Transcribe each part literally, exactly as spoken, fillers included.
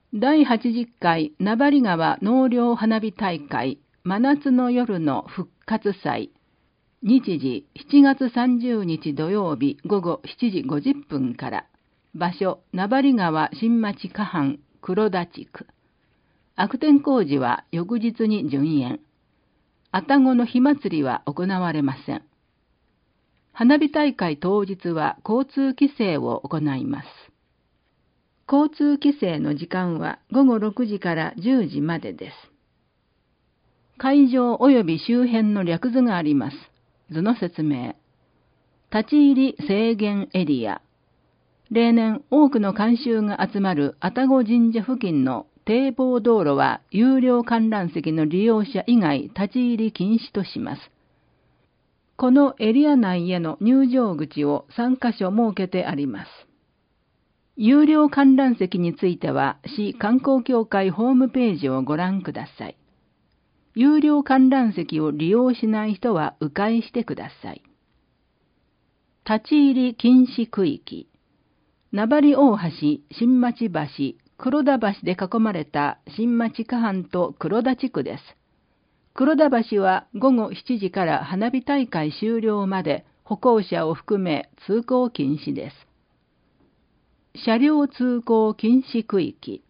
だいはちじゅっかい名張川納涼花火大会真夏の夜の復活祭。日時しちがつさんじゅうにち土曜日午後しちじごじゅっぷんから。場所名張川新町下藩黒田地区。悪天工事は翌日に順延。愛宕の火祭りは行われません。花火大会当日は交通規制を行います。交通規制の時間はごごろくじからじゅうじまでです。会場及び周辺の略図があります。図の説明。立ち入り制限エリア。例年多くの観衆が集まる愛宕神社付近の堤防道路は有料観覧席の利用者以外立ち入り禁止とします。このエリア内への入場口をさんかしょ設けてあります。有料観覧席については市観光協会ホームページをご覧ください。有料観覧席を利用しない人は迂回してください。立ち入り禁止区域。名張大橋、新町橋、黒田橋で囲まれた新町下藩と黒田地区です。黒田橋はごごしちじから花火大会終了まで歩行者を含め通行禁止です。車両通行禁止区域。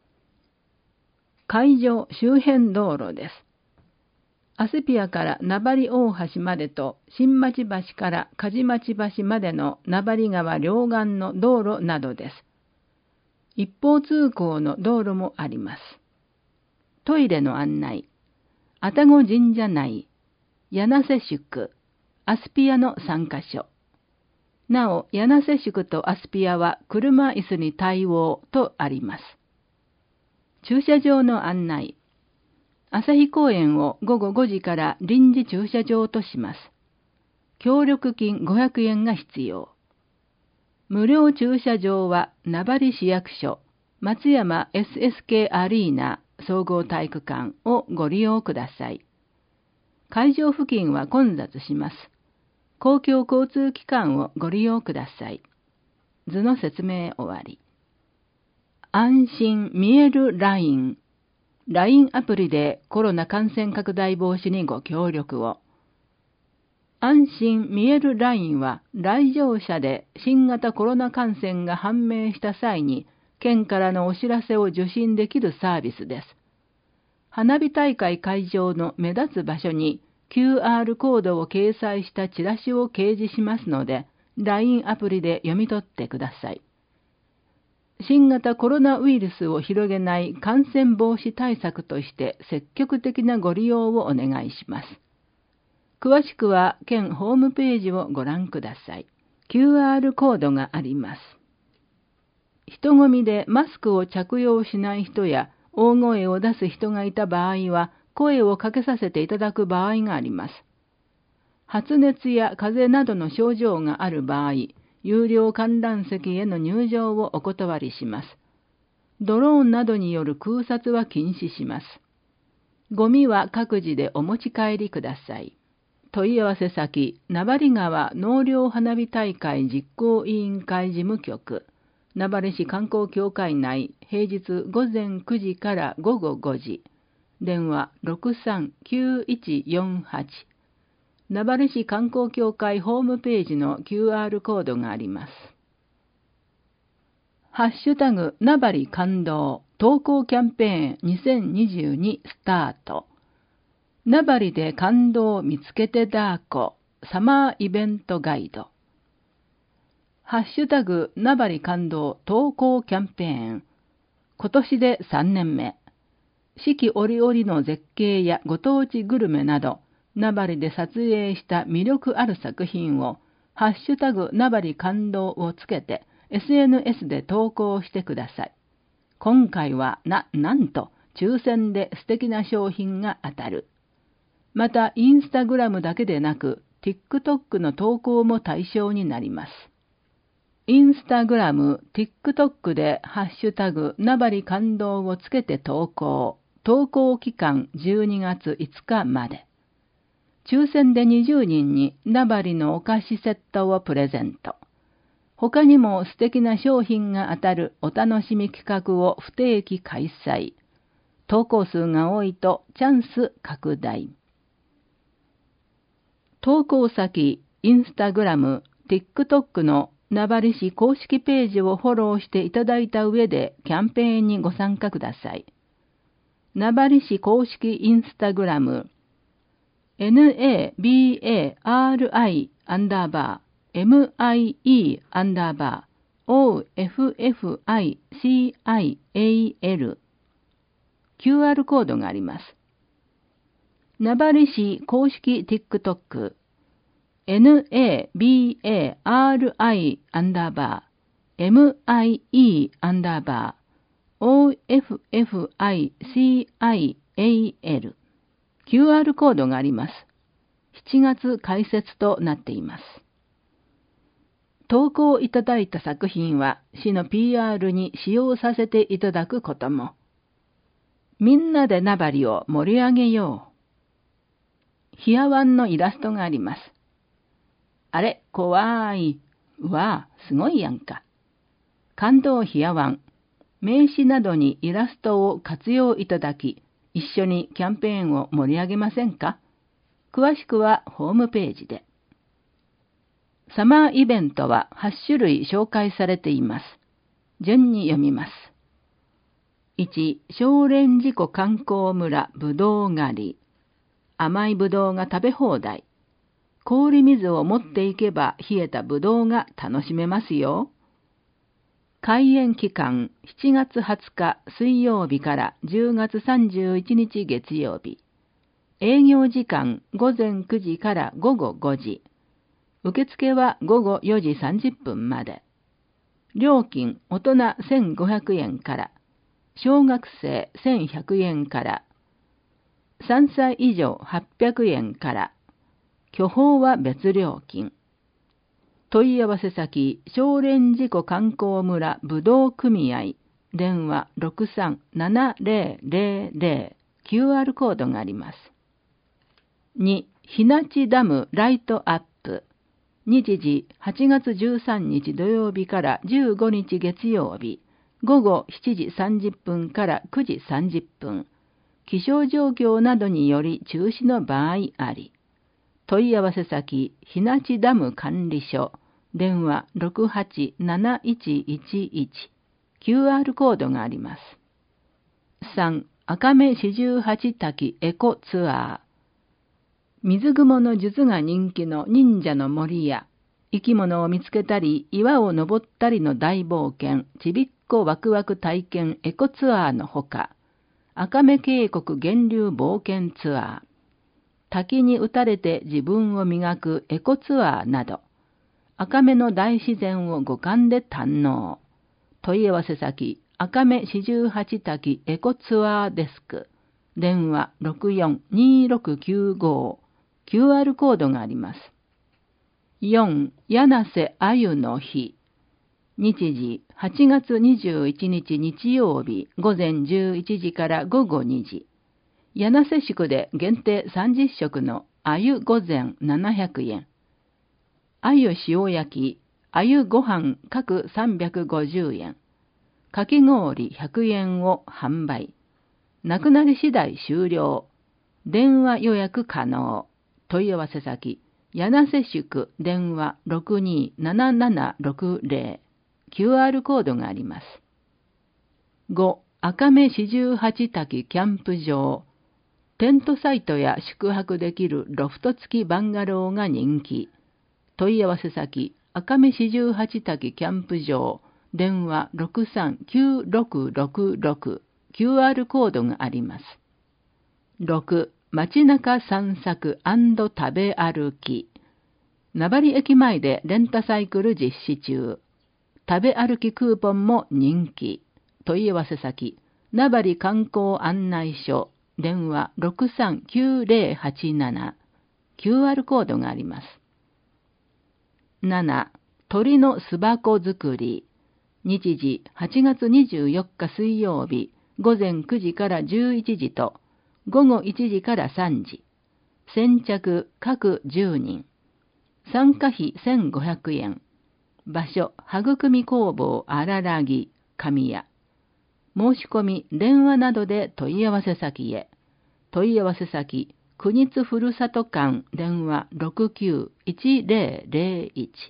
会場周辺道路です。アスピアから名張大橋までと新町橋から梶町橋までの名張川両岸の道路などです。一方通行の道路もあります。トイレの案内。愛宕神社内、柳瀬宿、アスピアのさんかしょ。なお、柳瀬宿とアスピアは車椅子に対応とあります。駐車場の案内。朝日公園をごごごじから臨時駐車場とします。協力金ごひゃくえんが必要。無料駐車場は名張市役所、松山 エスエスケー アリーナ総合体育館をご利用ください。会場付近は混雑します。公共交通機関をご利用ください。図の説明終わり。安心見える ライン。ライン アプリでコロナ感染拡大防止にご協力を。安心見える ライン は来場者で新型コロナ感染が判明した際に県からのお知らせを受信できるサービスです。花火大会会場の目立つ場所に キューアール コードを掲載したチラシを掲示しますので、ライン アプリで読み取ってください。新型コロナウイルスを広げない感染防止対策として積極的なご利用をお願いします。詳しくは県ホームページをご覧ください。キューアール コードがあります。人混みでマスクを着用しない人や大声を出す人がいた場合は声をかけさせていただく場合があります。発熱や風邪などの症状がある場合、有料観覧席への入場をお断りします。ドローンなどによる空撮は禁止します。ゴミは各自でお持ち帰りください。問い合わせ先、名張川納涼花火大会実行委員会事務局、名張市観光協会内、平日午前くじからごごごじ、電話 ろくさんきゅういちよんはち、名張市観光協会ホームページの キューアール コードがあります。ハッシュタグ名張感動投稿キャンペーンにせんにじゅうにスタート。名張で感動を見つけてだーこサマーイベントガイド。ハッシュタグ名張感動投稿キャンペーン。今年でさんねんめ。四季折々の絶景やご当地グルメなど、名張で撮影した魅力ある作品を、ハッシュタグ名張感動をつけて エスエヌエス で投稿してください。今回はな、なんと抽選で素敵な商品が当たる。また、インスタグラムだけでなく、TikTok の投稿も対象になります。インスタグラム、TikTok でハッシュタグ名張感動をつけて投稿。投稿期間じゅうにがついつかまで。抽選でにじゅうにんに名張のお菓子セットをプレゼント。 他にも素敵な商品が当たるお楽しみ企画を不定期開催。投稿数が多いとチャンス拡大。投稿先、インスタグラム、TikTok の名張市公式ページをフォローしていただいた上でキャンペーンにご参加ください。名張市公式インスタグラム、ナバリ アンダーバー、ミイ アンダーバー、オーエフエフアイシーアイエーエル、キューアール コードがあります。名張市公式 TikTok、ナバリ アンダーバー、ミイ アンダーバー、オーエフエフアイシーアイエーエル、キューアール コードがあります。しちがつ開設となっています。投稿いただいた作品は市の ピーアール に使用させていただくことも。みんなで名張を盛り上げよう。ひやわんのイラストがあります。あれ、怖い。うわぁ、すごいやんか。感動ひやわん。名刺などにイラストを活用いただき、一緒にキャンペーンを盛り上げませんか？詳しくはホームページで。サマーイベントははち種類紹介されています。順に読みます。いち. 少蓮寺湖観光村ぶどう狩り。甘いぶどうが食べ放題。氷水を持っていけば冷えたぶどうが楽しめますよ。開園期間しちがつはつか水曜日からじゅうがつさんじゅういちにち月曜日。営業時間ごぜんくじからごごごじ。受付はごごよじさんじゅっぷんまで。料金大人せんごひゃくえんから、小学生せんひゃくえんから、さんさい以上はっぴゃくえんから、巨峰は別料金。問い合わせ先、少蓮寺湖観光村ぶどう組合、電話 ろくさんななぜろぜろぜろ、キューアール コードがあります。に. 日立ダムライトアップ。日時はちがつじゅうさんにち土曜日からじゅうごにち月曜日、ごごしちじさんじゅっぷんからくじさんじゅっぷん。気象状況などにより中止の場合あり。問い合わせ先、日立ダム管理所、電話 ろくはちなないちいちいち、キューアール コードがあります。さん. 赤目四十八滝エコツアー。水雲の術が人気の忍者の森や、生き物を見つけたり、岩を登ったりの大冒険、ちびっこワクワク体験エコツアーのほか、赤目渓谷源流冒険ツアー、滝に打たれて自分を磨くエコツアーなど、赤目の大自然を五感で堪能。問い合わせ先、赤目四十八滝エコツアーデスク、電話 ろくよんにろくきゅうご、キューアール コードがあります。よん. 柳瀬あゆの日。日時はちがつにじゅういちにち日曜日ごぜんじゅういちじからごごにじ。柳瀬宿で限定さんじゅっしょくのあゆ御膳ななひゃくえん。あゆ塩焼き、あゆご飯各さんびゃくごじゅうえん。かき氷ひゃくえんを販売。なくなり次第終了。電話予約可能。問い合わせ先、柳瀬宿電話 ろくにーななななろくぜろ、キューアール コードがあります。ご. 赤目四十八滝キャンプ場。テントサイトや宿泊できるロフト付きバンガローが人気。問い合わせ先、赤目四十八滝キャンプ場、電話 ろくさんきゅうろくろくろく、キューアール コードがあります。ろく. 街中散策&食べ歩き。名張駅前でレンタサイクル実施中。食べ歩きクーポンも人気。問い合わせ先、名張観光案内所、電話 ろくさんきゅうぜろはちなな、キューアール コードがあります。なな. 鳥の巣箱作り。日時はちがつにじゅうよっか水曜日、ごぜんくじからじゅういちじと、ごごいちじからさんじ。先着各じゅうにん。参加費せんごひゃくえん。 場所、育み工房荒らぎ、神谷。申し込み、電話などで問い合わせ先へ。問い合わせ先、国津ふるさと館電話 ろくきゅういちぜろぜろいち。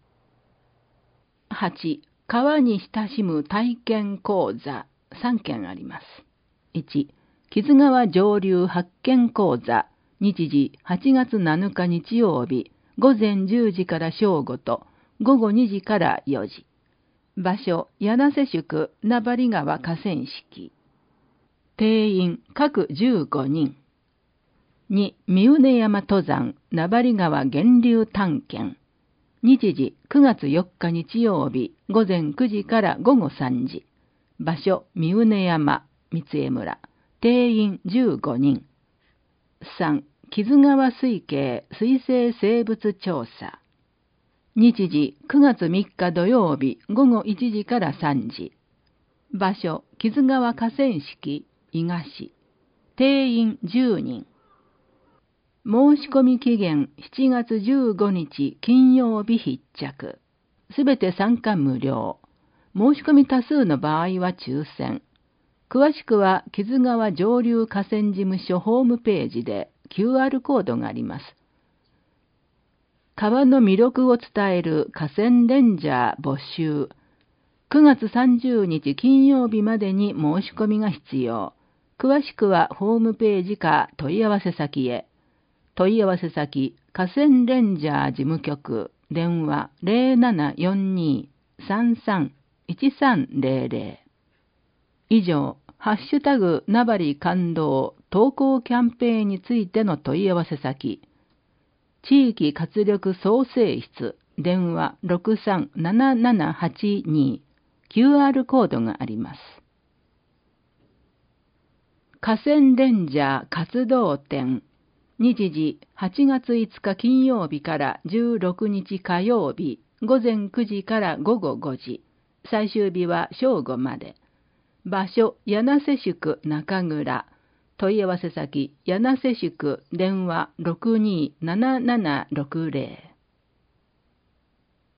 はち. 川に親しむ体験講座さんけんあります。いち. 木津川上流発見講座日時はちがつなのか日曜日午前じゅうじから正午と午後にじからよじ。場所、柳瀬宿名張川河川敷。定員各じゅうごにん。に. 三畝山登山名張川源流探検。日時くがつよっか日曜日午前くじから午後さんじ。場所、三畝山三江村。定員じゅうごにん。さん. 木津川水系水生生物調査。日時くがつみっか土曜日午後いちじからさんじ。場所、木津川河川敷伊賀市。定員じゅうにん。申し込み期限しちがつじゅうごにち金曜日必着。すべて参加無料。申し込み多数の場合は抽選。詳しくは木津川上流河川事務所ホームページで キューアール コードがあります。川の魅力を伝える河川レンジャー募集。くがつさんじゅうにち金曜日までに申し込みが必要。詳しくはホームページか問い合わせ先へ。問い合わせ先、河川レンジャー事務局、電話 ゼロななよんに さんさん いちさんゼロゼロ。以上、ハッシュタグなばり感動投稿キャンペーンについての問い合わせ先、地域活力創生室、電話 ろくさんななななはちに、キューアール コードがあります。河川レンジャー活動展。日時はちがついつか金曜日からじゅうろくにち火曜日午前くじから午後ごじ。最終日は正午まで。場所、柳瀬宿中蔵。問い合わせ先、柳瀬宿電話 ろくにーななななろくゼロ。